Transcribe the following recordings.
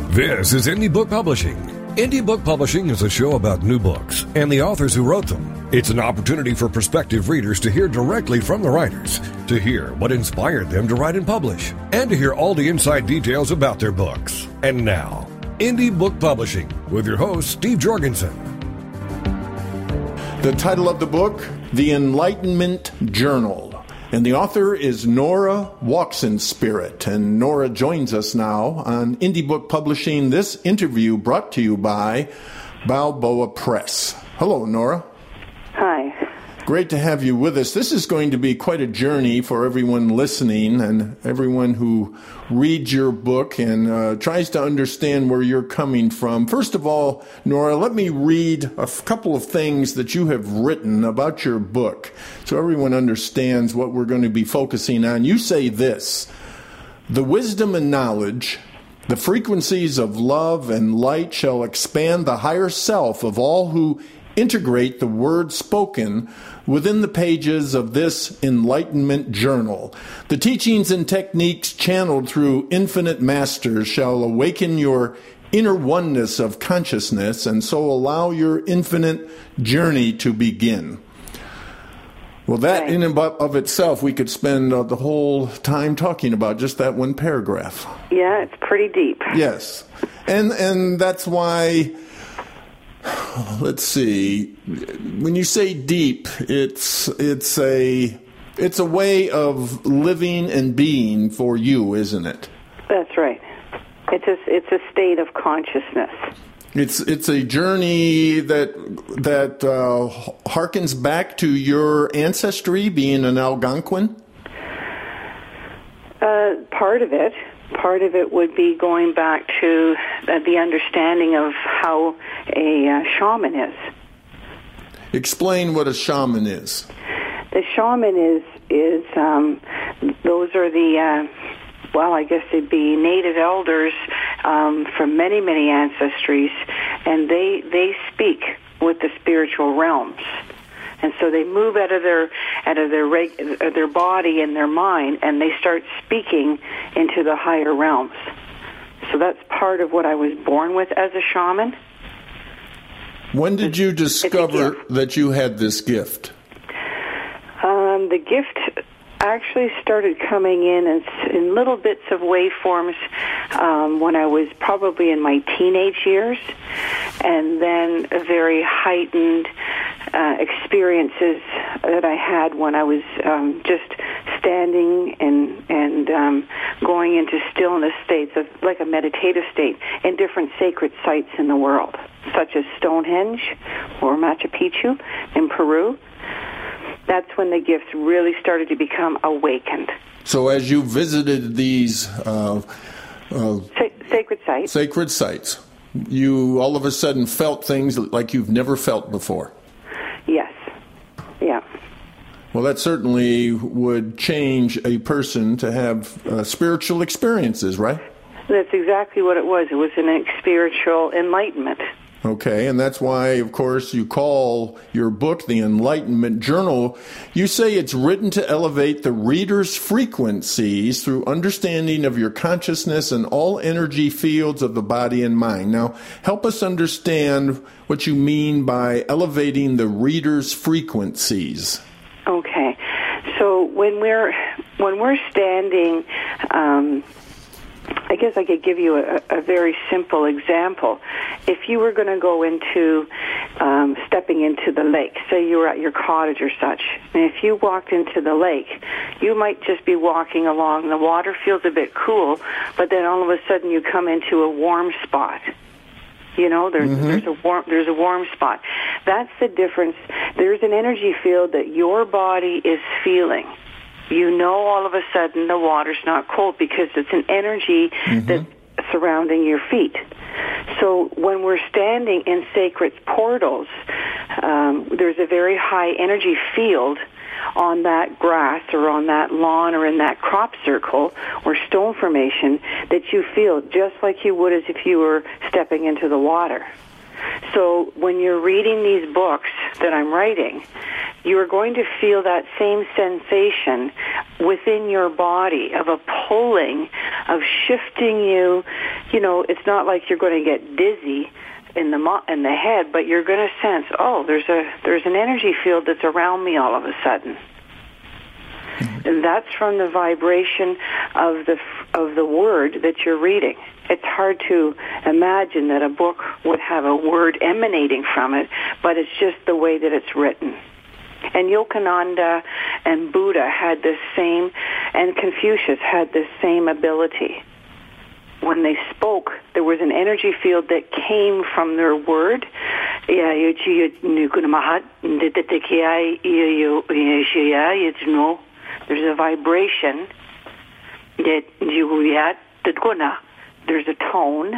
This is Indie Book Publishing. Indie Book Publishing is a show about new books and the authors who wrote them. It's an opportunity for prospective readers to hear directly from the writers, to hear what inspired them to write and publish, and to hear all the inside details about their books. And now, Indie Book Publishing with your host, Steve Jorgensen. The title of the book, The Enlightenment Journal. And the author is Nora Walksenspirit. And Nora joins us now on Indie Book Publishing. This interview brought to you by Balboa Press. Hello, Nora. Hi. Great to have you with us. This is going to be quite a journey for everyone listening and everyone who reads your book and tries to understand where you're coming from. First of all, Nora, let me read a couple of things that you have written about your book so everyone understands what we're going to be focusing on. You say this: the wisdom and knowledge, the frequencies of love and light shall expand the higher self of all who integrate the word spoken within the pages of this Enlightenment Journal. The teachings and techniques channeled through infinite masters shall awaken your inner oneness of consciousness and so allow your infinite journey to begin. Well, that in and of itself, we could spend the whole time talking about just that one paragraph. Yeah, it's pretty deep. Yes. And that's why... Let's see. When you say deep, it's a way of living and being for you, isn't it? That's right. It's a state of consciousness. It's a journey that harkens back to your ancestry, being an Algonquin. Part of it. Part of it would be going back to the understanding of how a shaman is. Explain what a shaman is. The shaman is those are the, I guess they'd be native elders from many, many ancestries, and they speak with the spiritual realms. And so they move out of their body and their mind, and they start speaking into the higher realms. So that's part of what I was born with as a shaman. When did you discover that you had this gift? The gift actually started coming in little bits of waveforms when I was probably in my teenage years, and then very heightened experiences that I had when I was just standing and going into stillness states of like a meditative state in different sacred sites in the world, such as Stonehenge or Machu Picchu in Peru. That's when the gifts really started to become awakened. So as you visited these sacred sites, you all of a sudden felt things like you've never felt before. Yes. Yeah. Well, that certainly would change a person to have spiritual experiences, right? That's exactly what it was. It was an spiritual enlightenment. Okay, and that's why, of course, you call your book The Enlightenment Journal. You say it's written to elevate the reader's frequencies through understanding of your consciousness and all energy fields of the body and mind. Now, help us understand what you mean by elevating the reader's frequencies. Okay, so when we're standing, I guess I could give you a very simple example. If you were going to go into stepping into the lake, say you were at your cottage or such, and if you walked into the lake, you might just be walking along. The water feels a bit cool, but then all of a sudden you come into a warm spot. You know, there's a warm spot. That's the difference. There's an energy field that your body is feeling. You know, all of a sudden the water's not cold because it's an energy that's surrounding your feet. So when we're standing in sacred portals, there's a very high energy field on that grass or on that lawn or in that crop circle or stone formation that you feel just like you would as if you were stepping into the water. So when you're reading these books that I'm writing, you're going to feel that same sensation within your body of a pulling, of shifting you. You know, it's not like you're going to get dizzy in the head, but you're going to sense, oh, there's an energy field that's around me all of a sudden. And that's from the vibration of the word that you're reading. It's hard to imagine that a book would have a word emanating from it, but it's just the way that it's written. And Yogananda and Buddha had this same, and Confucius had this same ability. When they spoke, there was an energy field that came from their word. There's a vibration. There's a tone.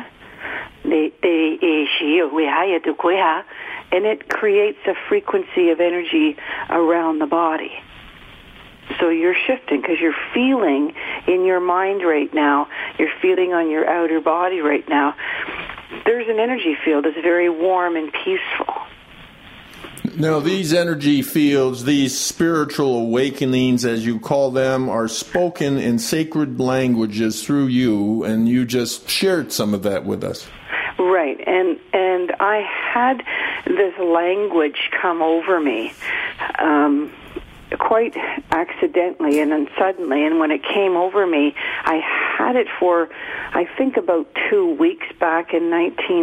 And it creates a frequency of energy around the body. So you're shifting because you're feeling in your mind right now, you're feeling on your outer body right now. There's an energy field that's very warm and peaceful. Now, these energy fields, these spiritual awakenings, as you call them, are spoken in sacred languages through you, and you just shared some of that with us. Right, and I had this language come over me quite accidentally and then suddenly, and when it came over me, I had it for, I think, about 2 weeks back in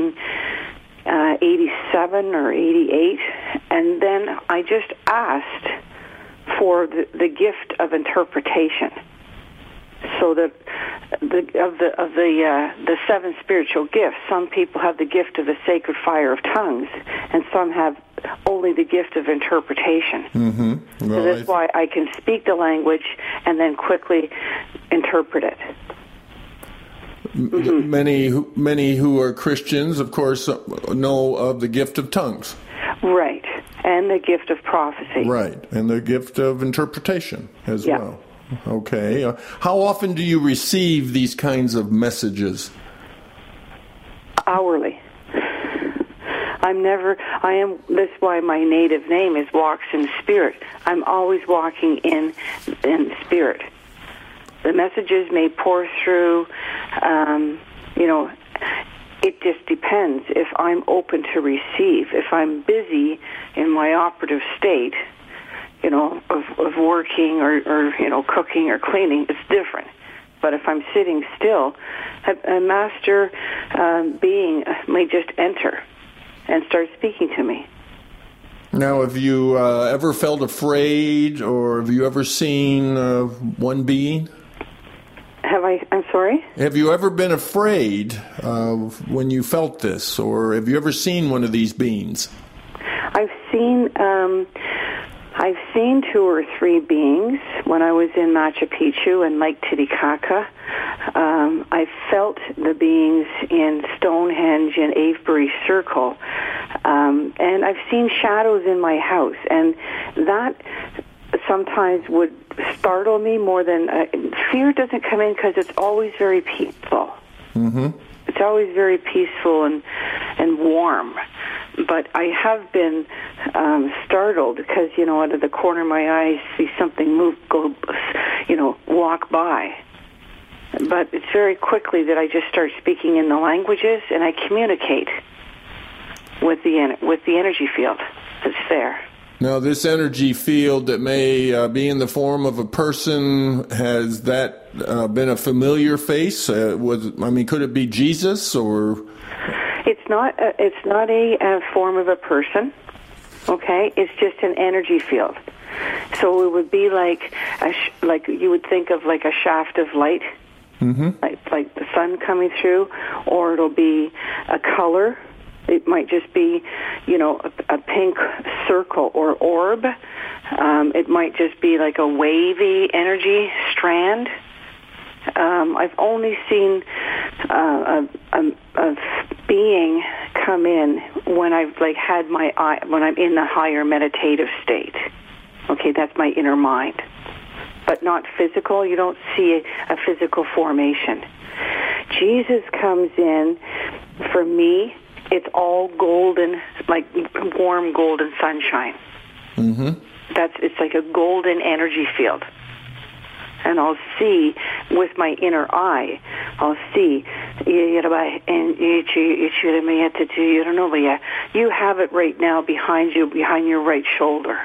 1987 or 88, and then I just asked for the gift of interpretation. So that the seven spiritual gifts, some people have the gift of the sacred fire of tongues, and some have only the gift of interpretation. Mm-hmm. Well, so that's why I can speak the language and then quickly interpret it. Mm-hmm. Many who are Christians, of course, know of the gift of tongues. Right, and the gift of prophecy. Right, and the gift of interpretation as well. Okay. How often do you receive these kinds of messages? Hourly. That's why my native name is Walks in Spirit. I'm always walking in spirit. The messages may pour through, it just depends if I'm open to receive. If I'm busy in my operative state, of working or cooking or cleaning, it's different. But if I'm sitting still, a master being may just enter and start speaking to me. Now, have you ever felt afraid, or have you ever seen one being? I'm sorry? Have you ever been afraid when you felt this, or have you ever seen one of these beings? I've seen 2 or 3 beings when I was in Machu Picchu and Lake Titicaca. I felt the beings in Stonehenge and Avebury Circle. And I've seen shadows in my house, and that sometimes would startle me more than... fear doesn't come in because it's always very peaceful. Mm-hmm. It's always very peaceful and warm. But I have been startled because, out of the corner of my eye, I see something walk by. But it's very quickly that I just start speaking in the languages, and I communicate with the energy field that's there. Now, this energy field that may be in the form of a person, has that been a familiar face? Could it be Jesus, or... It's not a form of a person, okay? It's just an energy field. So it would be like you would think of like a shaft of light, mm-hmm. like the sun coming through, or it'll be a color. It might just be, a pink circle or orb. It might just be like a wavy energy strand. I've only seen a being come in when I've had my eye, when I'm in the higher meditative state. Okay, that's my inner mind, but not physical. You don't see a physical formation. Jesus comes in for me it's all golden, like warm golden sunshine. Mm-hmm. It's like a golden energy field. And I'll see with my inner eye, I'll see, you have it right now behind you, behind your right shoulder.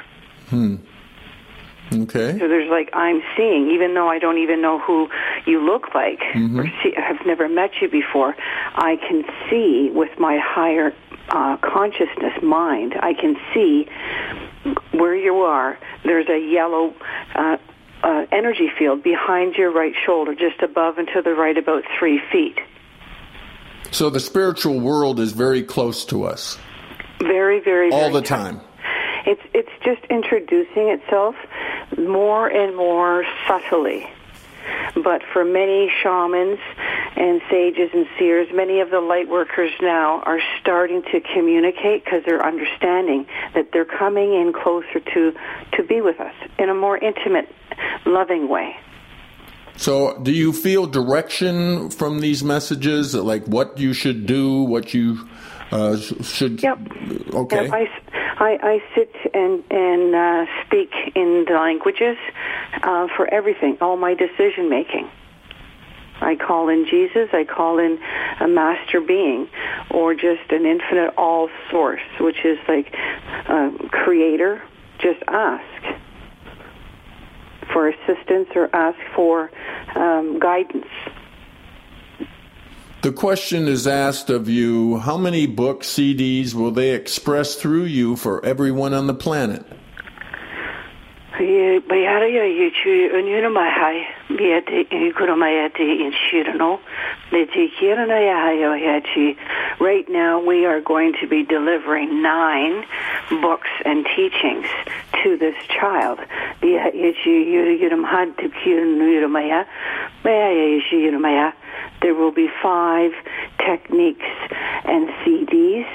Okay. So there's like, I'm seeing, even though I don't even know who you look like, or I've never met you before, I can see with my higher consciousness mind, I can see where you are. There's a yellow energy field behind your right shoulder, just above and to the right about 3 feet. So the spiritual world is very close to us. Very, very, all very the time. It's just introducing itself more and more subtly. But for many shamans and sages and seers, many of the light workers now are starting to communicate because they're understanding that they're coming in closer to be with us in a more intimate, loving way. So do you feel direction from these messages, like what you should do, what you should... Yep. Okay. Yep. I sit and speak in the languages for everything, all my decision making. I call in Jesus, I call in a master being, or just an infinite all source, which is like creator. Just ask for assistance or ask for guidance. The question is asked of you, how many books, CDs will they express through you for everyone on the planet? Right now we are going to be delivering 9 books and teachings to this child. There will be 5 techniques and CDs.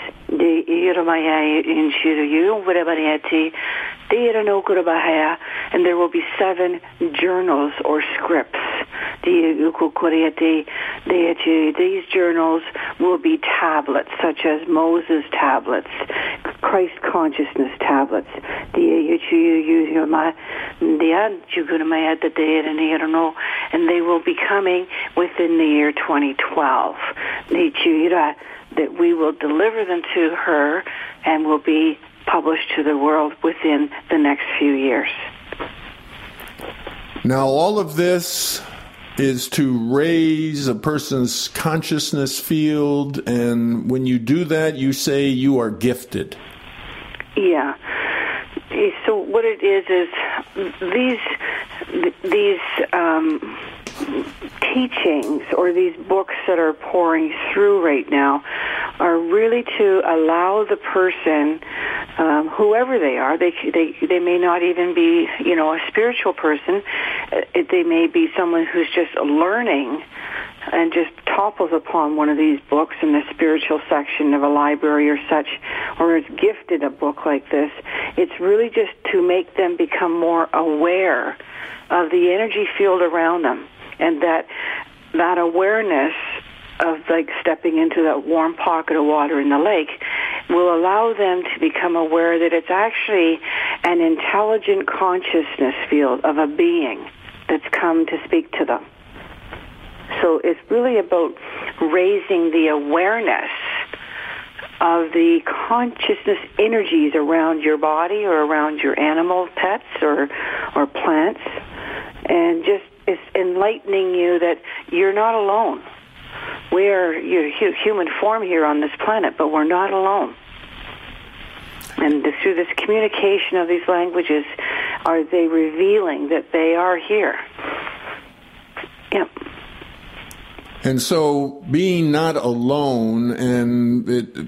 And there will be 7 journals or scripts. These journals will be tablets, such as Moses tablets, Christ consciousness tablets. And they will be coming within the year 2012. That we will deliver them to her and will be published to the world within the next few years. Now, all of this is to raise a person's consciousness field, and when you do that, you say you are gifted. Yeah. So what it is these teachings or these books that are pouring through right now are really to allow the person, whoever they are, they may not even be, a spiritual person. They may be someone who's just learning and just topples upon one of these books in the spiritual section of a library or such, or is gifted a book like this. It's really just to make them become more aware of the energy field around them, and that awareness of like stepping into that warm pocket of water in the lake will allow them to become aware that it's actually an intelligent consciousness field of a being that's come to speak to them. So it's really about raising the awareness of the consciousness energies around your body or around your animal pets or plants, and just it's enlightening you that you're not alone. We're human form here on this planet, but we're not alone. And through this communication of these languages, are they revealing that they are here? Yep. And so being not alone and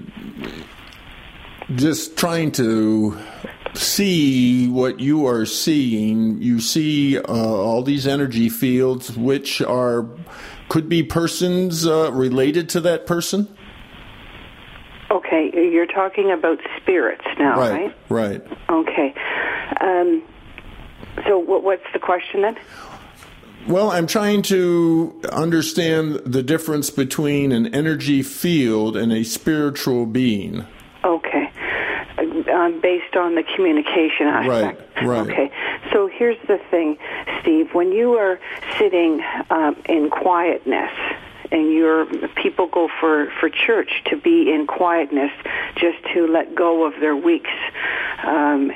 just trying to see what you are seeing, you see all these energy fields which could be persons related to that person? Okay, you're talking about spirits now, right? Right. Okay. So what's the question then? Well, I'm trying to understand the difference between an energy field and a spiritual being. Okay. Based on the communication aspect. Right. Okay. So here's the thing, Steve. When you are sitting in quietness, and people go for church to be in quietness, just to let go of their works and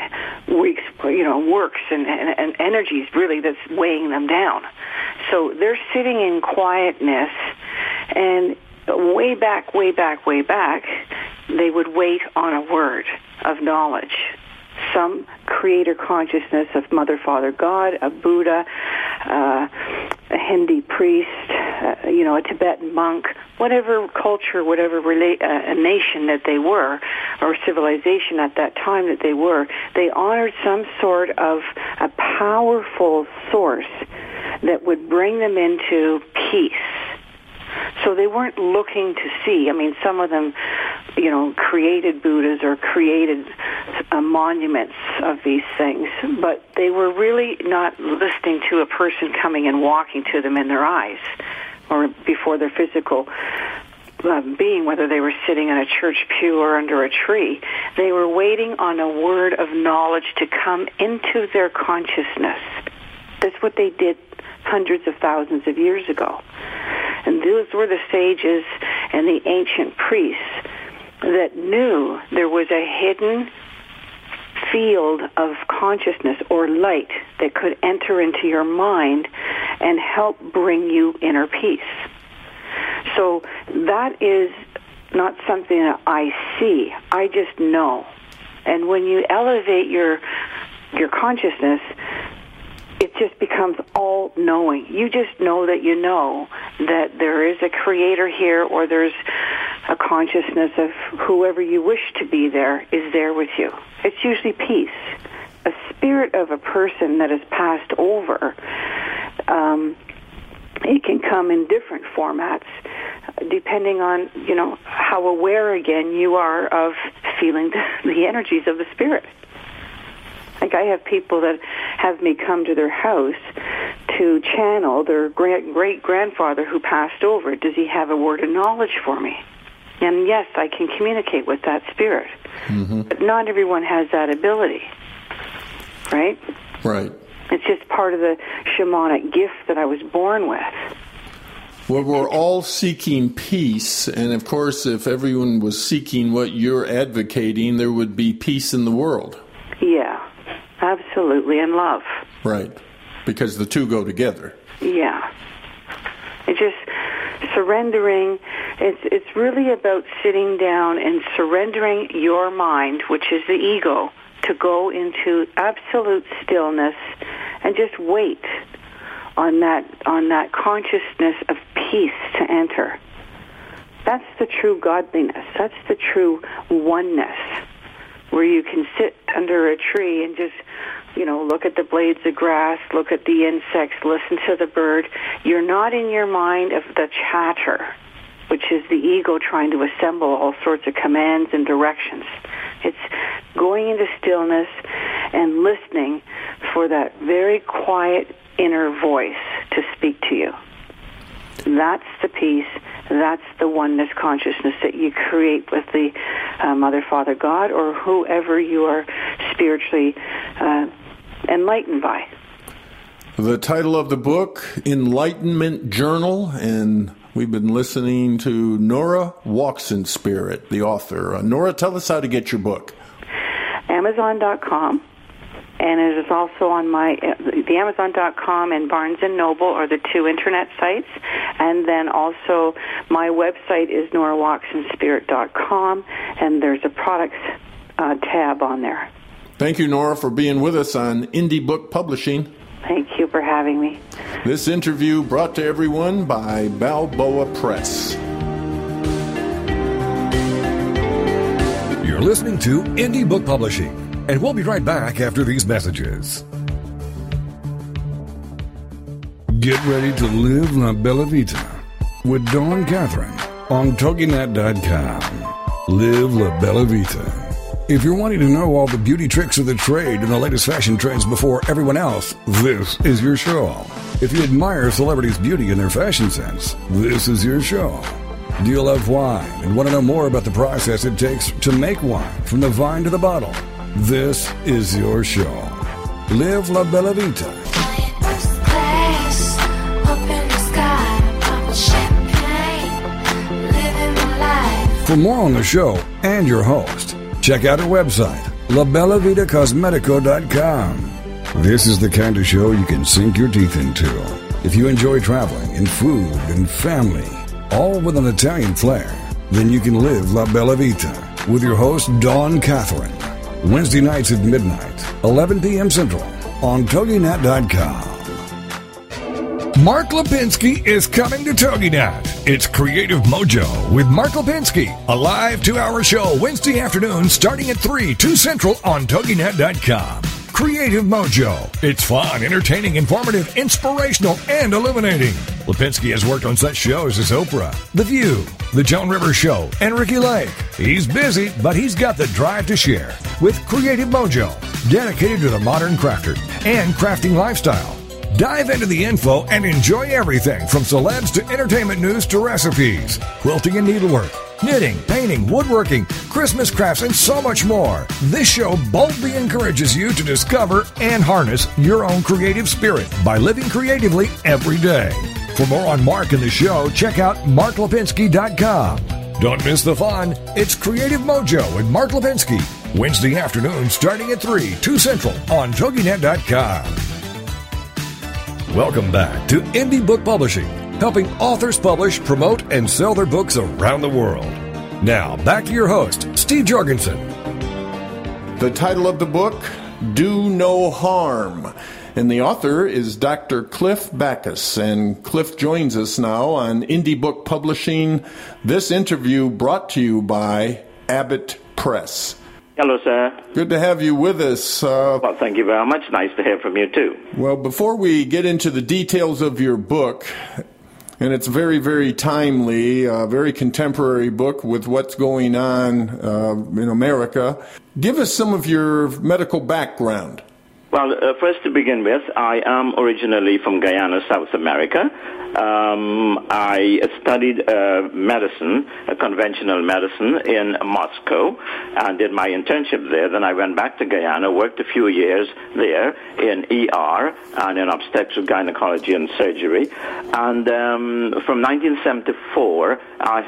energies really that's weighing them down. So they're sitting in quietness, and way back, they would wait on a word of knowledge. Some creator consciousness of Mother, Father, God, a Buddha, a Hindi priest, a Tibetan monk, whatever culture, whatever a nation that they were, or civilization at that time that they were, they honored some sort of a powerful source that would bring them into peace. So they weren't looking to see. I mean, some of them, created Buddhas or created monuments of these things, but they were really not listening to a person coming and walking to them in their eyes or before their physical being, whether they were sitting in a church pew or under a tree. They were waiting on a word of knowledge to come into their consciousness. That's what they did hundreds of thousands of years ago. And those were the sages and the ancient priests that knew there was a hidden field of consciousness or light that could enter into your mind and help bring you inner peace. So that is not something that I see. I just know. And when you elevate your consciousness, it just becomes all-knowing. You just know that there is a creator here, or there's a consciousness of whoever you wish to be there is there with you. It's usually peace. A spirit of a person that has passed over, it can come in different formats, depending on, how aware, again, you are of feeling the energies of the spirit. Like I have people that have me come to their house to channel their great-grandfather who passed over. Does he have a word of knowledge for me? And yes, I can communicate with that spirit. Mm-hmm. But not everyone has that ability, right? Right. It's just part of the shamanic gift that I was born with. Well, we're all seeking peace, and of course, if everyone was seeking what you're advocating, there would be peace in the world. Yeah. Absolutely, and love. Right, because the two go together. Yeah. It's just surrendering. It's really about sitting down and surrendering your mind, which is the ego, to go into absolute stillness and just wait on that consciousness of peace to enter. That's the true godliness. That's the true oneness, where you can sit under a tree and just, look at the blades of grass, look at the insects, listen to the bird. You're not in your mind of the chatter, which is the ego trying to assemble all sorts of commands and directions. It's going into stillness and listening for that very quiet inner voice to speak to you. That's the peace. That's the oneness consciousness that you create with the Mother, Father, God, or whoever you are spiritually enlightened by. The title of the book, Enlightenment Journal, and we've been listening to Nora Walks in Spirit, the author. Nora, tell us how to get your book. Amazon.com. And it is also on the Amazon.com and Barnes & Noble are the two internet sites. And then also my website is NoraWalksInSpirit.com, and there's a products tab on there. Thank you, Nora, for being with us on Indie Book Publishing. Thank you for having me. This interview brought to everyone by Balboa Press. You're listening to Indie Book Publishing. And we'll be right back after these messages. Get ready to live La Bella Vita with Dawn Catherine on TogiNet.com. Live La Bella Vita. If you're wanting to know all the beauty tricks of the trade and the latest fashion trends before everyone else, this is your show. If you admire celebrities' beauty and their fashion sense, this is your show. Do you love wine and want to know more about the process it takes to make wine from the vine to the bottle? This is your show. Live La Bella Vita. For more on the show and your host, check out our website, labellavitacosmetico.com. This is the kind of show you can sink your teeth into. If you enjoy traveling and food and family, all with an Italian flair, then you can live La Bella Vita with your host, Dawn Catherine. Wednesday nights at midnight, 11 p.m. Central, on TogiNet.com. Mark Lipinski is coming to TogiNet. It's Creative Mojo with Mark Lipinski, a live 2-hour show Wednesday afternoon starting at 2 Central on TogiNet.com. Creative Mojo. It's fun, entertaining, informative, inspirational, and illuminating. Lipinski has worked on such shows as Oprah, The View, The Joan Rivers Show, and Ricky Lake. He's busy, but he's got the drive to share with Creative Mojo, dedicated to the modern crafter and crafting lifestyle. Dive into the info and enjoy everything from celebs to entertainment news to recipes, quilting and needlework, knitting, painting, woodworking, Christmas crafts, and so much more. This show boldly encourages you to discover and harness your own creative spirit by living creatively every day. For more on Mark and the show, check out marklipinski.com. Don't miss the fun. It's Creative Mojo with Mark Lipinski, Wednesday afternoon starting at 2 Central on TogiNet.com. Welcome back to Indie Book Publishing, helping authors publish, promote, and sell their books around the world. Now, back to your host, Steve Jorgensen. The title of the book, Do No Harm. And the author is Dr. Cliff Backus. And Cliff joins us now on Indie Book Publishing. This interview brought to you by Abbott Press. Hello, sir. Good to have you with us. Well, thank you very much. Nice to hear from you, too. Well, before we get into the details of your book, and it's very, very timely, very contemporary book with what's going on in America, give us some of your medical background. Well, first to begin with, I am originally from Guyana, South America. I studied medicine, conventional medicine, in Moscow, and did my internship there. Then I went back to Guyana, worked a few years there in ER and in obstetrics, gynecology, and surgery. And from 1974, I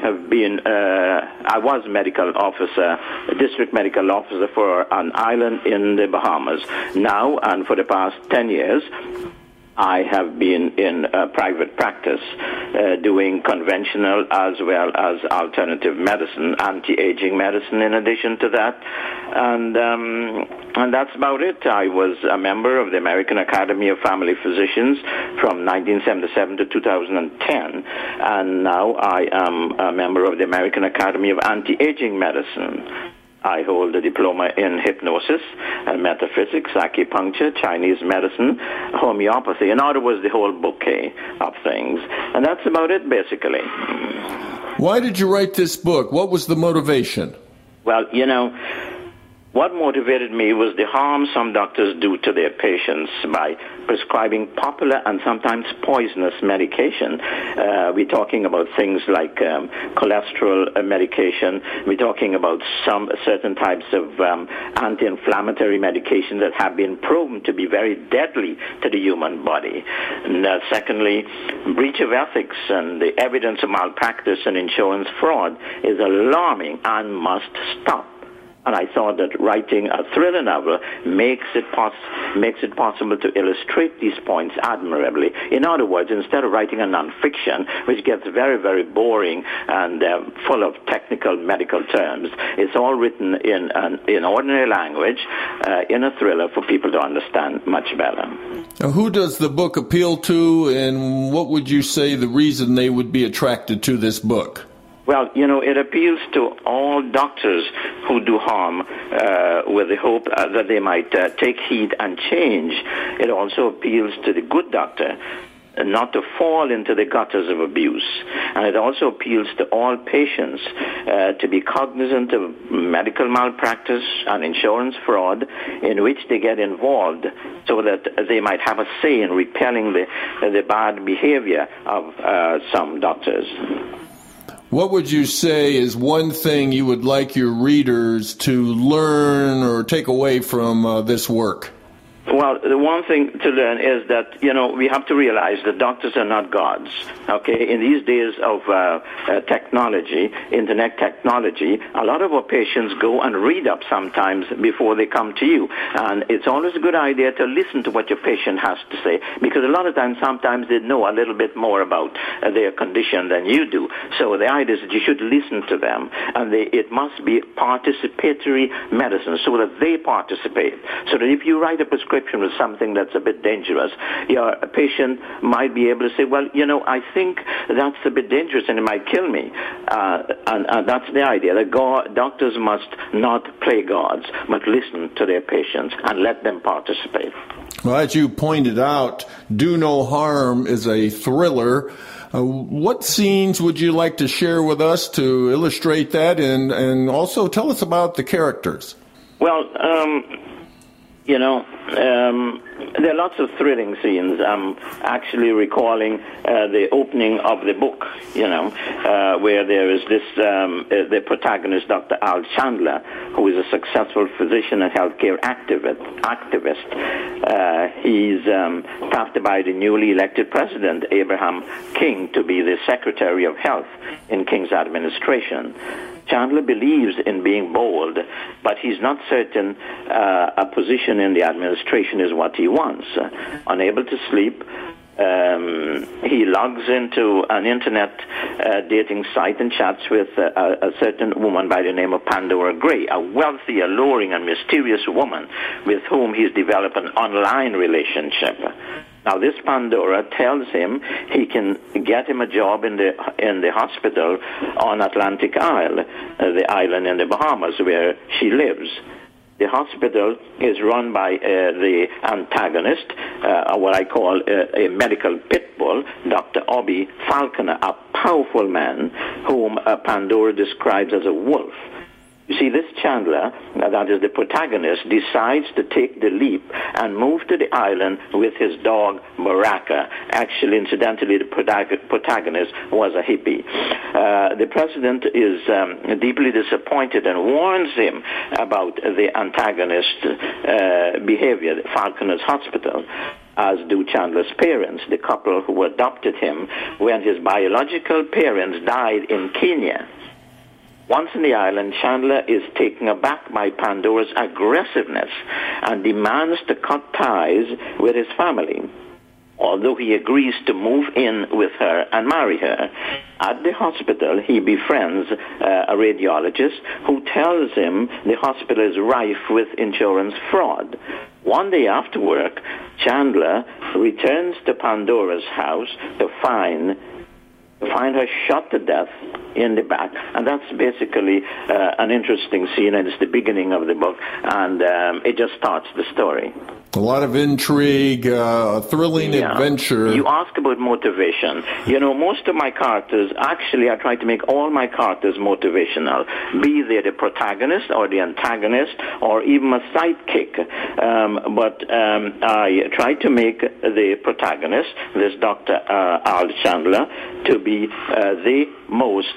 was medical officer, district medical officer for an island in the Bahamas. Now, and for the past 10 years, I have been in private practice doing conventional as well as alternative medicine, anti-aging medicine in addition to that. And that's about it. I was a member of the American Academy of Family Physicians from 1977 to 2010. And now I am a member of the American Academy of Anti-Aging Medicine. I hold a diploma in hypnosis, metaphysics, acupuncture, Chinese medicine, homeopathy. In other words, the whole bouquet of things. And that's about it, basically. Why did you write this book? What was the motivation? Well, what motivated me was the harm some doctors do to their patients by prescribing popular and sometimes poisonous medication. We're talking about things like cholesterol medication. We're talking about some certain types of anti-inflammatory medication that have been proven to be very deadly to the human body. And, secondly, breach of ethics and the evidence of malpractice and insurance fraud is alarming and must stop. And I thought that writing a thriller novel makes it possible to illustrate these points admirably. In other words, instead of writing a nonfiction, which gets very, very boring and full of technical medical terms, it's all written in ordinary language, in a thriller for people to understand much better. Now, who does the book appeal to, and what would you say the reason they would be attracted to this book? Well, it appeals to all doctors who do harm with the hope that they might take heed and change. It also appeals to the good doctor not to fall into the gutters of abuse. And it also appeals to all patients to be cognizant of medical malpractice and insurance fraud in which they get involved, so that they might have a say in repelling the bad behavior of some doctors. What would you say is one thing you would like your readers to learn or take away from this work? Well, the one thing to learn is that, we have to realize that doctors are not gods, okay? In these days of technology, internet technology, a lot of our patients go and read up sometimes before they come to you. And it's always a good idea to listen to what your patient has to say, because a lot of times, sometimes they know a little bit more about their condition than you do. So the idea is that you should listen to them, and it must be participatory medicine, so that they participate. So that if you write a prescription with something that's a bit dangerous, your patient might be able to say, well, I think that's a bit dangerous and it might kill me. And that's the idea, that doctors must not play gods, but listen to their patients and let them participate. Well, as you pointed out, Do No Harm is a thriller. What scenes would you like to share with us to illustrate that, and also tell us about the characters? Well, there are lots of thrilling scenes. I'm actually recalling the opening of the book, where there is this, the protagonist, Dr. Al Chandler, who is a successful physician and healthcare activist. He's tapped by the newly elected president, Abraham King, to be the Secretary of Health in King's administration. Chandler believes in being bold, but he's not certain a position in the administration is what he wants. Unable to sleep, he logs into an internet dating site and chats with a certain woman by the name of Pandora Gray, a wealthy, alluring, and mysterious woman with whom he's developed an online relationship. Now, this Pandora tells him he can get him a job in the hospital on Atlantic Isle, the island in the Bahamas where she lives. The hospital is run by the antagonist, what I call a medical pit bull, Dr. Obi Falconer, a powerful man whom Pandora describes as a wolf. You see, this Chandler, that is the protagonist, decides to take the leap and move to the island with his dog, Baraka. Actually, incidentally, the protagonist was a hippie. The president is deeply disappointed and warns him about the antagonist's behavior at Falconer's hospital, as do Chandler's parents, the couple who adopted him when his biological parents died in Kenya. Once on the island, Chandler is taken aback by Pandora's aggressiveness and demands to cut ties with his family, although he agrees to move in with her and marry her. At the hospital, he befriends a radiologist who tells him the hospital is rife with insurance fraud. One day after work, Chandler returns to Pandora's house to find her shot to death in the back. And that's basically an interesting scene, and it's the beginning of the book, and it just starts the story. A lot of intrigue, thrilling adventure. You ask about motivation. Most of my characters, actually, I try to make all my characters motivational, be they the protagonist or the antagonist or even a sidekick. But I try to make the protagonist, this Dr. Al Chandler, to be the most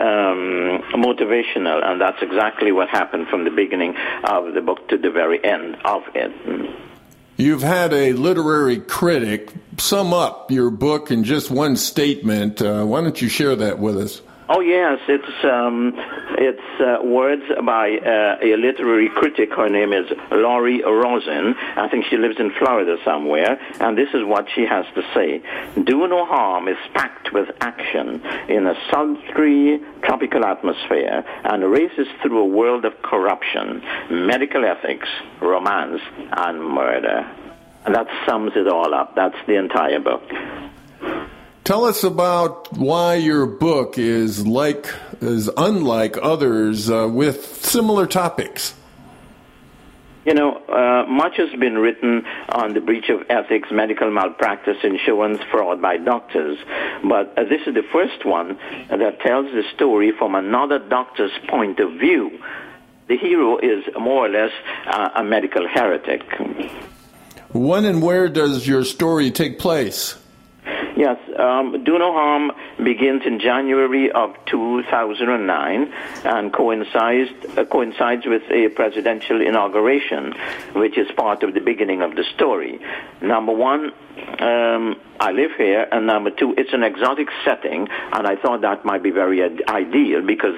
motivational, and that's exactly what happened from the beginning of the book to the very end of it. You've had a literary critic sum up your book in just one statement. Why don't you share that with us? Oh yes, it's words by a literary critic. Her name is Laurie Rosen. I think she lives in Florida somewhere, and this is what she has to say. Do No Harm is packed with action in a sultry tropical atmosphere and races through a world of corruption, medical ethics, romance, and murder. And that sums it all up. That's the entire book. Tell us about why your book is unlike others with similar topics. Much has been written on the breach of ethics, medical malpractice, insurance fraud by doctors. But this is the first one that tells the story from another doctor's point of view. The hero is more or less a medical heretic. When and where does your story take place? Yes, Do No Harm begins in January of 2009 and coincides with a presidential inauguration, which is part of the beginning of the story. Number one, I live here, and number two, it's an exotic setting, and I thought that might be very ideal because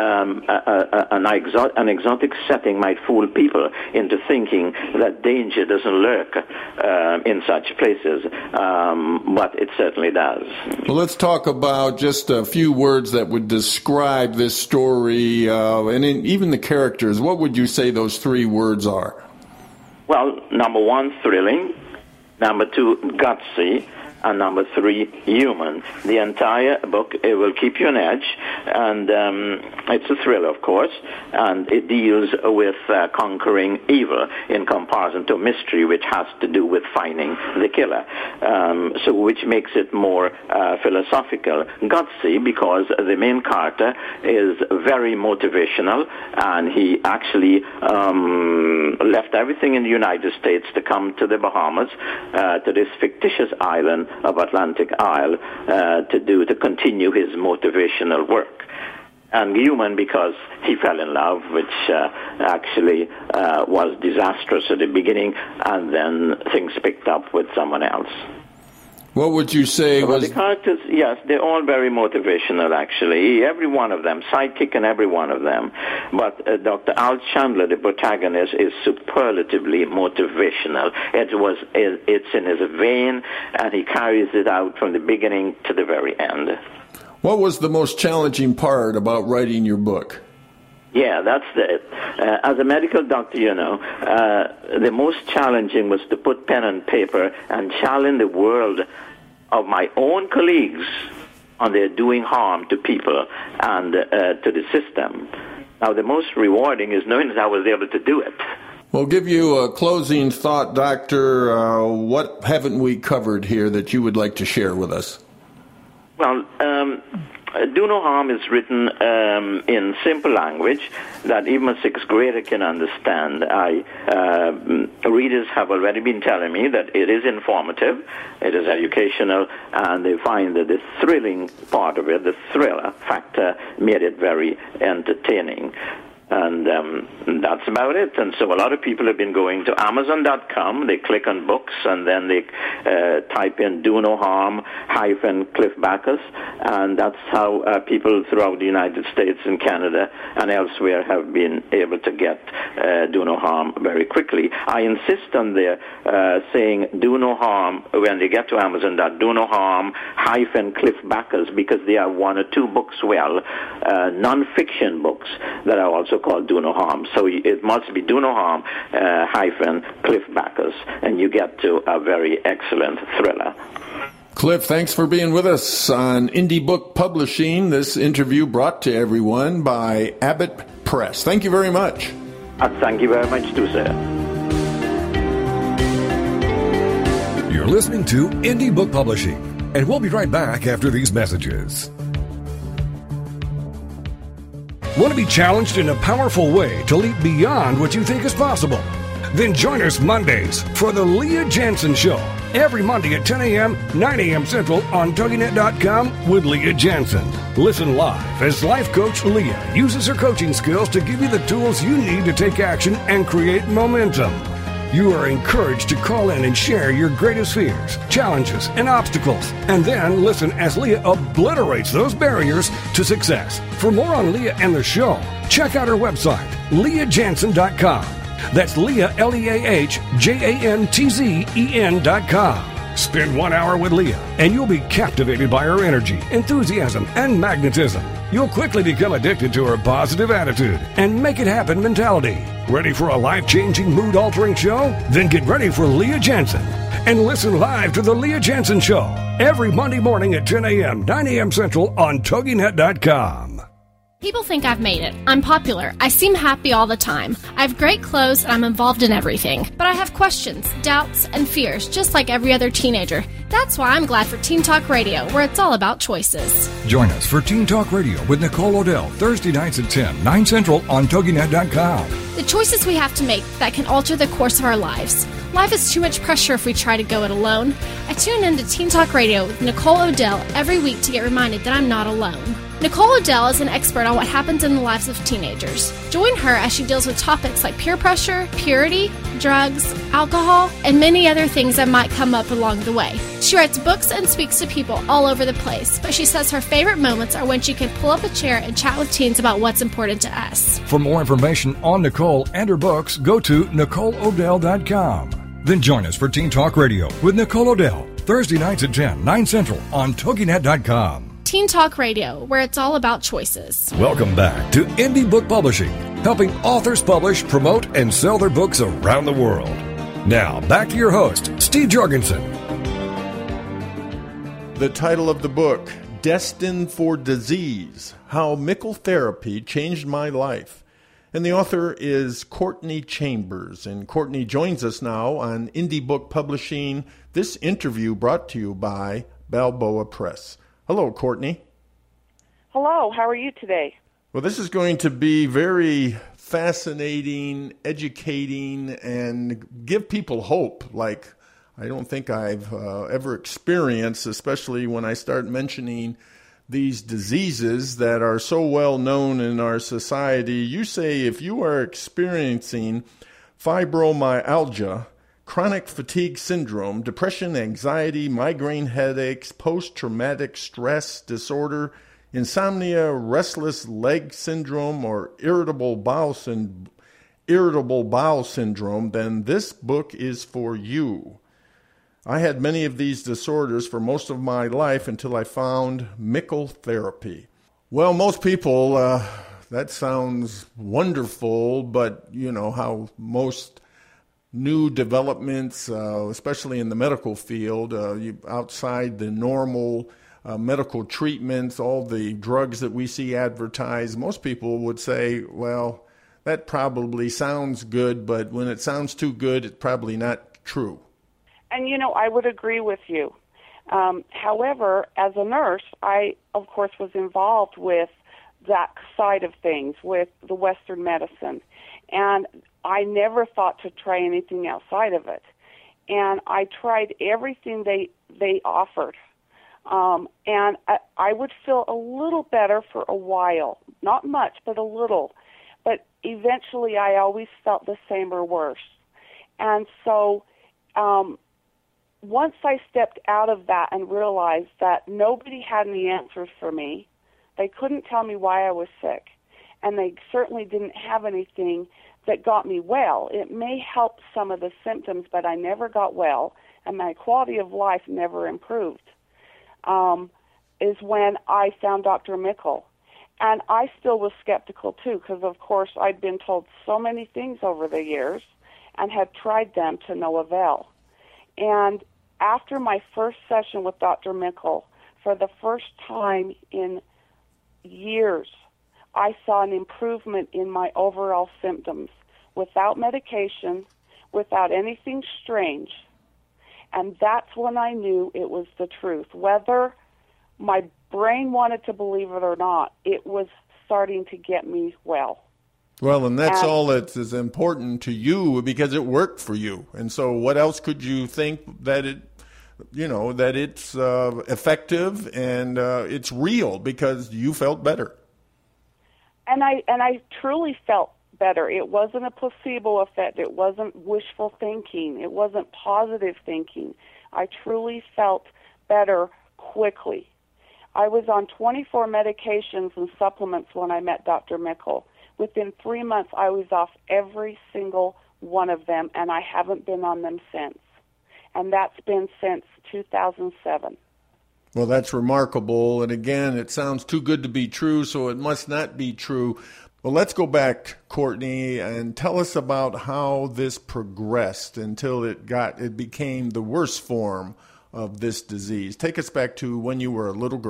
an exotic setting might fool people into thinking that danger doesn't lurk in such places, but it certainly does. Well, let's talk about just a few words that would describe this story, and even the characters. What would you say those three words are? Well, number one, thrilling. Number two, gutsy. And number three, human. The entire book, it will keep you on edge, and it's a thriller, of course, and it deals with conquering evil in comparison to mystery, which has to do with finding the killer, so which makes it more philosophical. Gutsy, because the main character is very motivational, and he actually left everything in the United States to come to the Bahamas, to this fictitious island of Atlantic Isle to continue his motivational work. And human because he fell in love, which actually was disastrous at the beginning, and then things picked up with someone else. What would you say was... The characters, yes, they're all very motivational, actually. Every one of them, sidekick in every one of them. But Dr. Al Chandler, the protagonist, is superlatively motivational. It's in his vein, and he carries it out from the beginning to the very end. What was the most challenging part about writing your book? Yeah, that's it. As a medical doctor, the most challenging was to put pen and paper and challenge the world of my own colleagues on their doing harm to people and to the system. Now, the most rewarding is knowing that I was able to do it. We'll give you a closing thought, Doctor. What haven't we covered here that you would like to share with us? Well, Do No Harm is written in simple language that even a sixth grader can understand. Readers have already been telling me that it is informative, it is educational, and they find that the thrilling part of it, the thriller factor, made it very entertaining. And that's about it. And so a lot of people have been going to Amazon.com. They click on books, and then they type in Do No Harm -Cliff Backus, and that's how people throughout the United States and Canada and elsewhere have been able to get Do No Harm very quickly. I insist on their saying Do No Harm when they get to Amazon. Do No Harm -Cliff Backus, because there are one or two books, non-fiction books that are also called Do No Harm. So it must be Do No Harm -Cliff Backus, and you get to a very excellent thriller. Cliff, thanks for being with us on Indie Book Publishing. This interview brought to everyone by Abbott Press. Thank you very much. Thank you very much too, sir. You're listening to Indie Book Publishing, and we'll be right back after these messages. Want to be challenged in a powerful way to leap beyond what you think is possible? Then join us Mondays for The Leah Jansen Show. Every Monday at 10 a.m., 9 a.m. Central on TogiNet.com with Leah Jansen. Listen live as life coach Leah uses her coaching skills to give you the tools you need to take action and create momentum. You are encouraged to call in and share your greatest fears, challenges, and obstacles, and then listen as Leah obliterates those barriers to success. For more on Leah and the show, check out her website, LeahJansen.com. That's Leah, LeahJantzen.com. Spend 1 hour with Leah, and you'll be captivated by her energy, enthusiasm, and magnetism. You'll quickly become addicted to her positive attitude and make it happen mentality. Ready for a life-changing, mood-altering show? Then get ready for Leah Jansen and listen live to The Leah Jansen Show every Monday morning at 10 a.m., 9 a.m. Central on TogiNet.com. People think I've made it. I'm popular. I seem happy all the time. I have great clothes and I'm involved in everything. But I have questions, doubts, and fears, just like every other teenager. That's why I'm glad for Teen Talk Radio, where it's all about choices. Join us for Teen Talk Radio with Nicole Odell, Thursday nights at 10, 9 Central on TogiNet.com. The choices we have to make that can alter the course of our lives. Life is too much pressure if we try to go it alone. I tune in to Teen Talk Radio with Nicole Odell every week to get reminded that I'm not alone. Nicole Odell is an expert on what happens in the lives of teenagers. Join her as she deals with topics like peer pressure, purity, drugs, alcohol, and many other things that might come up along the way. She writes books and speaks to people all over the place, but she says her favorite moments are when she can pull up a chair and chat with teens about what's important to us. For more information on Nicole and her books, go to NicoleOdell.com. Then join us for Teen Talk Radio with Nicole Odell, Thursday nights at 10, 9 Central on TogiNet.com. Teen Talk Radio, where it's all about choices. Welcome back to Indie Book Publishing, helping authors publish, promote, and sell their books around the world. Now, back to your host, Steve Jorgensen. The title of the book, Destined for Disease, How Mickle Therapy Changed My Life. And the author is Courtney Chambers. And Courtney joins us now on Indie Book Publishing. This interview brought to you by Balboa Press. Hello, Courtney. Hello, how are you today? Well, this is going to be very fascinating, educating, and give people hope like I don't think I've ever experienced, especially when I start mentioning these diseases that are so well known in our society. You say if you are experiencing fibromyalgia, chronic fatigue syndrome, depression, anxiety, migraine headaches, post-traumatic stress disorder, insomnia, restless leg syndrome, or irritable bowel syndrome, then this book is for you. I had many of these disorders for most of my life until I found Mickle Therapy. Well, most people, that sounds wonderful, but you know how most new developments, especially in the medical field, outside the normal medical treatments, all the drugs that we see advertised, most people would say, well, that probably sounds good, but when it sounds too good, it's probably not true. And, you know, I would agree with you. However, as a nurse, I, of course, was involved with that side of things, with the Western medicine. And I never thought to try anything outside of it. And I tried everything they offered. And I would feel a little better for a while. Not much, but a little. But eventually I always felt the same or worse. And so once I stepped out of that and realized that nobody had any answers for me, they couldn't tell me why I was sick. And they certainly didn't have anything that got me well. It may help some of the symptoms, but I never got well, and my quality of life never improved, is when I found Dr. Mickle. And I still was skeptical, too, because, of course, I'd been told so many things over the years and had tried them to no avail. And after my first session with Dr. Mickle, for the first time in years, I saw an improvement in my overall symptoms without medication, without anything strange. And that's when I knew it was the truth. Whether my brain wanted to believe it or not, it was starting to get me well. Well, and that's all that is important to you because it worked for you. And so what else could you think that that it's effective and it's real because you felt better? And I truly felt better. It wasn't a placebo effect. It wasn't wishful thinking. It wasn't positive thinking. I truly felt better quickly. I was on 24 medications and supplements when I met Dr. Mickle. Within 3 months, I was off every single one of them, and I haven't been on them since. And that's been since 2007. Well, that's remarkable. And again, it sounds too good to be true, so it must not be true. Well, let's go back, Courtney, and tell us about how this progressed until it became the worst form of this disease. Take us back to when you were a little girl.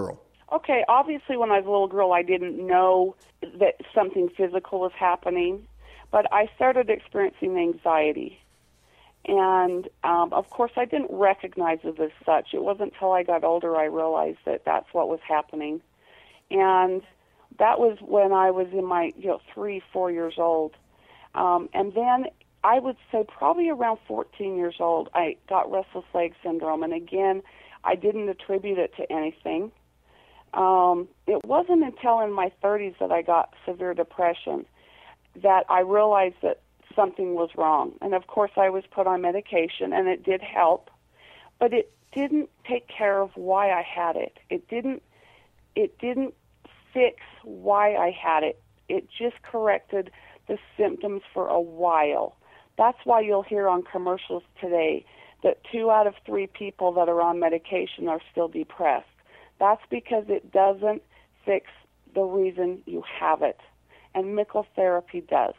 Okay, obviously when I was a little girl, I didn't know that something physical was happening, but I started experiencing anxiety. And, of course, I didn't recognize it as such. It wasn't until I got older I realized that that's what was happening. And that was when I was in my, 3, 4 years old. And then I would say probably around 14 years old, I got restless leg syndrome. And, again, I didn't attribute it to anything. It wasn't until in my 30s that I got severe depression that I realized that something was wrong. And, of course, I was put on medication, and it did help, but it didn't take care of why I had it. It didn't fix why I had it. It just corrected the symptoms for a while. That's why you'll hear on commercials today that 2 out of 3 people that are on medication are still depressed. That's because it doesn't fix the reason you have it, and Mickle therapy does.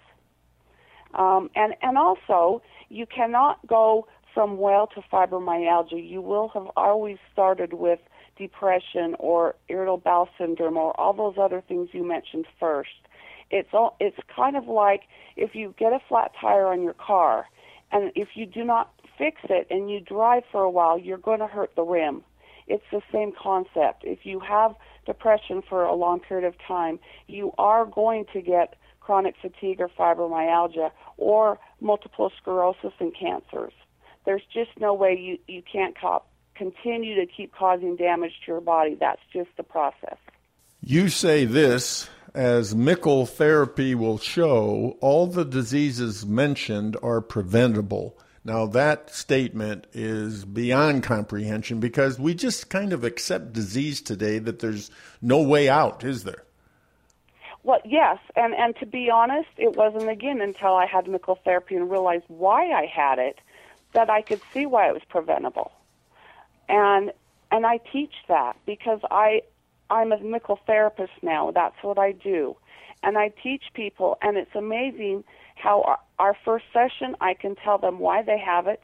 And also, you cannot go from well to fibromyalgia. You will have always started with depression or irritable bowel syndrome or all those other things you mentioned first. It's kind of like if you get a flat tire on your car, and if you do not fix it and you drive for a while, you're going to hurt the rim. It's the same concept. If you have depression for a long period of time, you are going to get chronic fatigue or fibromyalgia or multiple sclerosis and cancers. There's just no way you can't continue to keep causing damage to your body. That's just the process. You say this, as Mickle therapy will show, all the diseases mentioned are preventable. Now, that statement is beyond comprehension because we just kind of accept disease today that there's no way out, is there? Well, yes, and to be honest, it wasn't, again, until I had Mickle therapy and realized why I had it that I could see why it was preventable. And I teach that because I'm a Mickle therapist now. That's what I do. And I teach people, and it's amazing how our first session, I can tell them why they have it,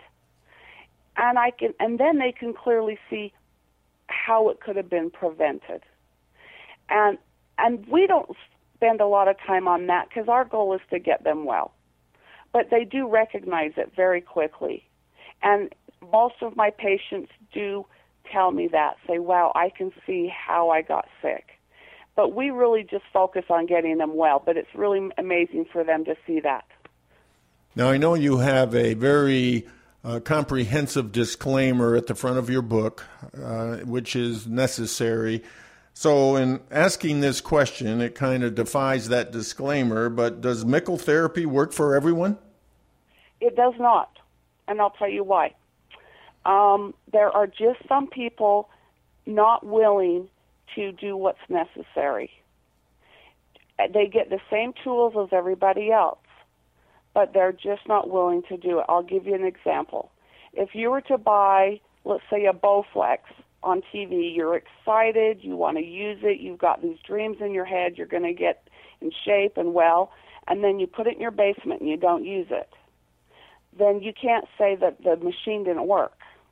and then they can clearly see how it could have been prevented. And we don't spend a lot of time on that because our goal is to get them well. But they do recognize it very quickly. And most of my patients do tell me that, say, wow, I can see how I got sick. But we really just focus on getting them well, but it's really amazing for them to see that. Now, I know you have a very comprehensive disclaimer at the front of your book, which is necessary. So in asking this question, it kind of defies that disclaimer, but does Mickle therapy work for everyone? It does not, and I'll tell you why. There are just some people not willing to do what's necessary. They get the same tools as everybody else, but they're just not willing to do it. I'll give you an example. If you were to buy, let's say, a Bowflex on TV, you're excited, you want to use it, you've got these dreams in your head, you're going to get in shape and well, and then you put it in your basement and you don't use it, then you can't say that the machine didn't work.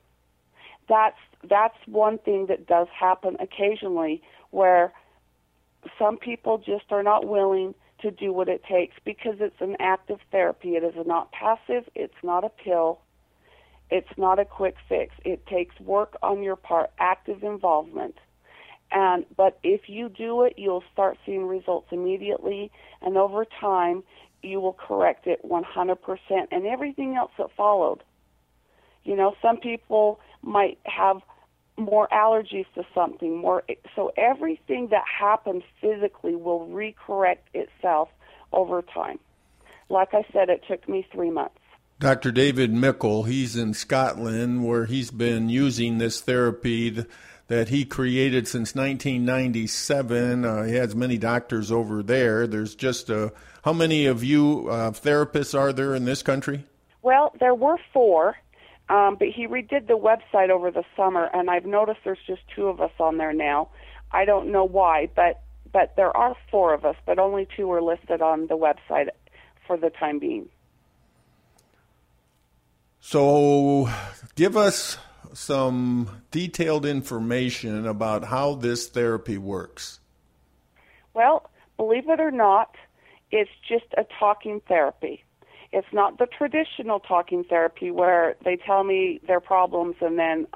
That's one thing that does happen occasionally, where some people just are not willing to do what it takes because it's an active therapy. It is not passive. It's not a pill. It's not a quick fix. It takes work on your part, active involvement. But if you do it, you'll start seeing results immediately, and over time, you will correct it 100%, and everything else that followed. You know, some people might have more allergies to something, so everything that happens physically will recorrect itself over time. Like I said, it took me 3 months. Dr. David Mickle, he's in Scotland, where he's been using this therapy that he created since 1997. He has many doctors over there. There's just how many of you therapists are there in this country? Well, there were 4. But he redid the website over the summer, and I've noticed there's just 2 of us on there now. I don't know why, but there are 4 of us, but only 2 are listed on the website for the time being. So give us some detailed information about how this therapy works? Well, believe it or not, it's just a talking therapy. It's not the traditional talking therapy where they tell me their problems and then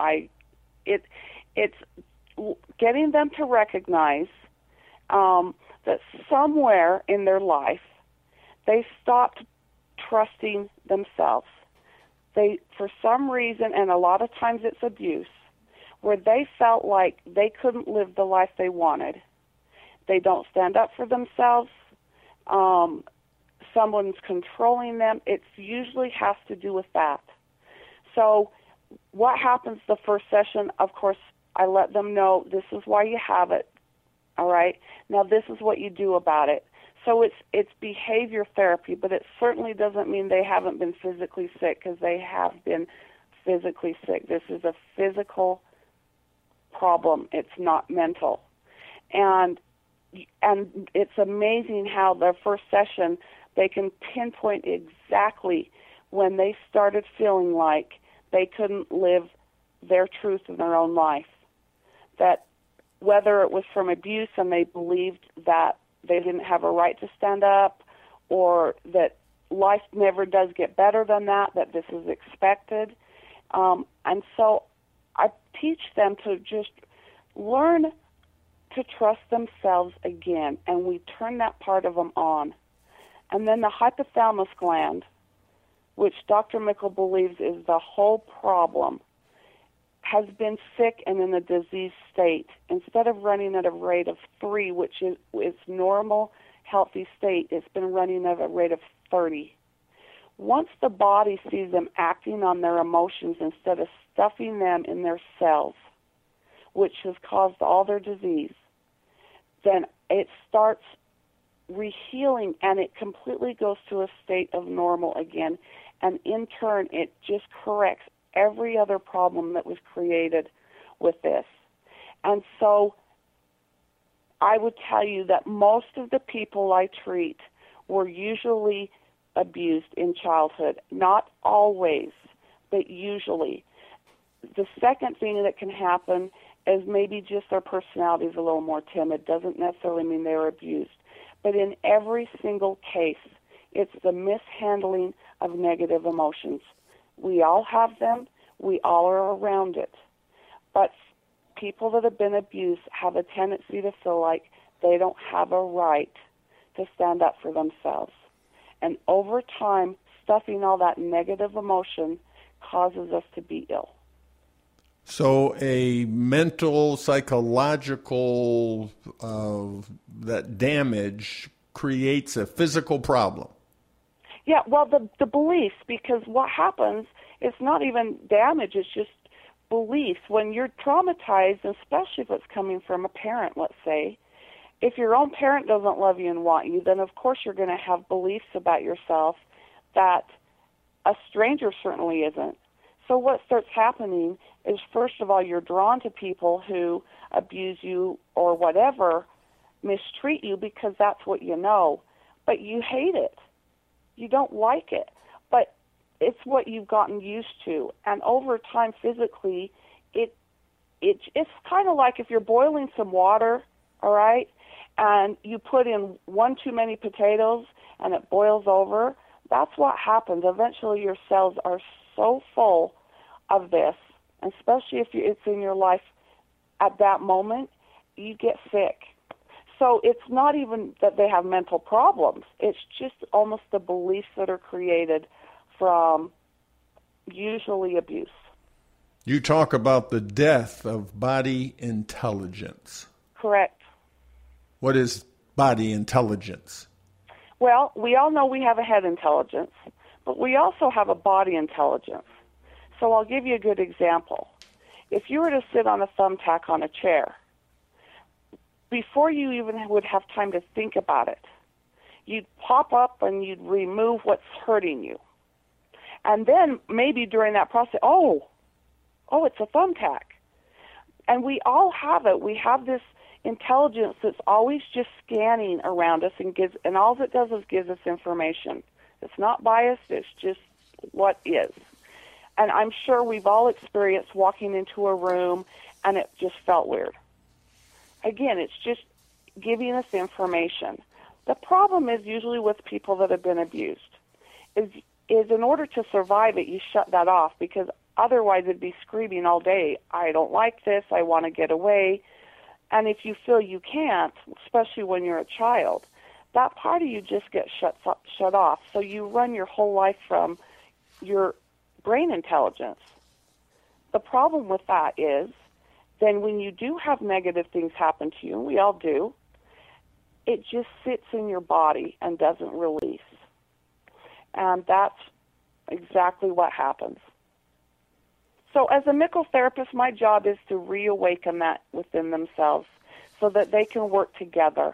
it's getting them to recognize that somewhere in their life they stopped trusting themselves. They, for some reason, and a lot of times it's abuse, where they felt like they couldn't live the life they wanted. They don't stand up for themselves. Someone's controlling them. It usually has to do with that. So what happens the first session, of course, I let them know this is why you have it, all right? Now this is what you do about it. So it's behavior therapy, but it certainly doesn't mean they haven't been physically sick, because they have been physically sick. This is a physical problem. It's not mental. And it's amazing how their first session, they can pinpoint exactly when they started feeling like they couldn't live their truth in their own life. That whether it was from abuse and they believed that they didn't have a right to stand up, or that life never does get better than that this is expected. And so I teach them to just learn to trust themselves again, and we turn that part of them on. And then the hypothalamus gland, which Dr. Mickle believes is the whole problem, has been sick and in a diseased state. Instead of running at a rate of 3, which is its normal, healthy state, it's been running at a rate of 30. Once the body sees them acting on their emotions instead of stuffing them in their cells, which has caused all their disease, then it starts rehealing, and it completely goes to a state of normal again. And in turn, it just corrects every other problem that was created with this. And so I would tell you that most of the people I treat were usually abused in childhood. Not always, but usually. The second thing that can happen is maybe just their personality is a little more timid. Doesn't necessarily mean they were abused. But in every single case, it's the mishandling of negative emotions. We all have them. We all are around it. But people that have been abused have a tendency to feel like they don't have a right to stand up for themselves. And over time, stuffing all that negative emotion causes us to be ill. So a mental, psychological, that damage creates a physical problem. Yeah, well, the beliefs, because what happens, it's not even damage, it's just beliefs. When you're traumatized, especially if it's coming from a parent, let's say, if your own parent doesn't love you and want you, then of course you're going to have beliefs about yourself that a stranger certainly isn't. So what starts happening is, first of all, you're drawn to people who abuse you or whatever, mistreat you, because that's what you know, but you hate it. You don't like it, but it's what you've gotten used to. And over time, physically, it's kind of like if you're boiling some water, all right, and you put in one too many potatoes and it boils over. That's what happens. Eventually, your cells are so full of this, especially if it's in your life at that moment, you get sick. So it's not even that they have mental problems. It's just almost the beliefs that are created from usually abuse. You talk about the death of body intelligence. Correct. What is body intelligence? Well, we all know we have a head intelligence, but we also have a body intelligence. So I'll give you a good example. If you were to sit on a thumbtack on a chair, before you even would have time to think about it, you'd pop up and you'd remove what's hurting you. And then maybe during that process, oh, it's a thumbtack. And we all have it. We have this intelligence that's always just scanning around us and all it does is gives us information. It's not biased, it's just what is. And I'm sure we've all experienced walking into a room and it just felt weird. Again, it's just giving us information. The problem is usually with people that have been abused is in order to survive it, you shut that off, because otherwise it'd be screaming all day, I don't like this, I want to get away. And if you feel you can't, especially when you're a child, that part of you just gets shut off. So you run your whole life from your brain intelligence. The problem with that is then when you do have negative things happen to you, and we all do, it just sits in your body and doesn't release. And that's exactly what happens. So as a mycotherapist, my job is to reawaken that within themselves so that they can work together.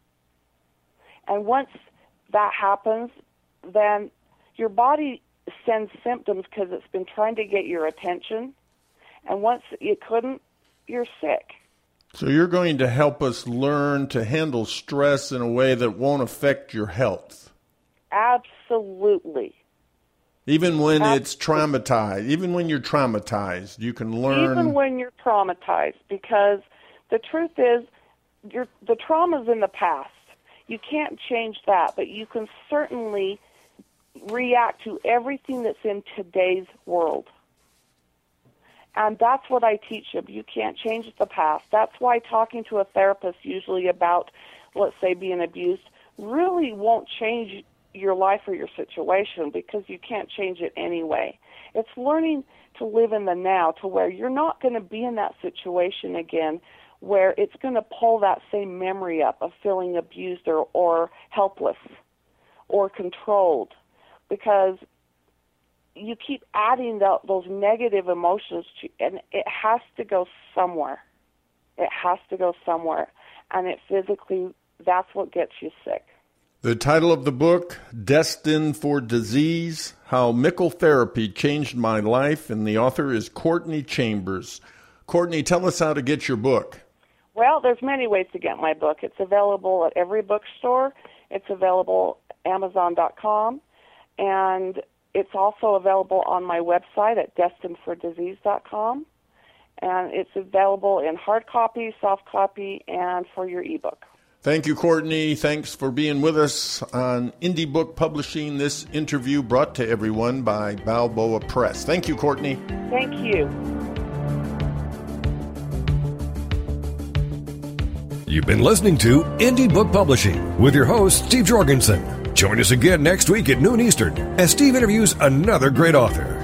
And once that happens, then your body sends symptoms because it's been trying to get your attention. And once it couldn't, you're sick. So you're going to help us learn to handle stress in a way that won't affect your health. Absolutely. Even when it's traumatized, even when you're traumatized, you can learn. Even when you're traumatized, because the truth is, the trauma's in the past. You can't change that, but you can certainly react to everything that's in today's world. And that's what I teach them. You can't change the past. That's why talking to a therapist usually about, let's say, being abused really won't change your life or your situation, because you can't change it anyway. It's learning to live in the now, to where you're not going to be in that situation again where it's going to pull that same memory up of feeling abused or helpless or controlled, because you keep adding those negative emotions and it has to go somewhere. It has to go somewhere. And it physically, that's what gets you sick. The title of the book, Destined for Disease, How Mycotherapy Changed My Life, and the author is Courtney Chambers. Courtney, tell us how to get your book. Well, there's many ways to get my book. It's available at every bookstore. It's available at Amazon.com. And it's also available on my website at destinedfordisease.com. And it's available in hard copy, soft copy, and for your ebook. Thank you, Courtney. Thanks for being with us on Indie Book Publishing. This interview brought to everyone by Balboa Press. Thank you, Courtney. Thank you. You've been listening to Indie Book Publishing with your host, Steve Jorgensen. Join us again next week at noon Eastern as Steve interviews another great author.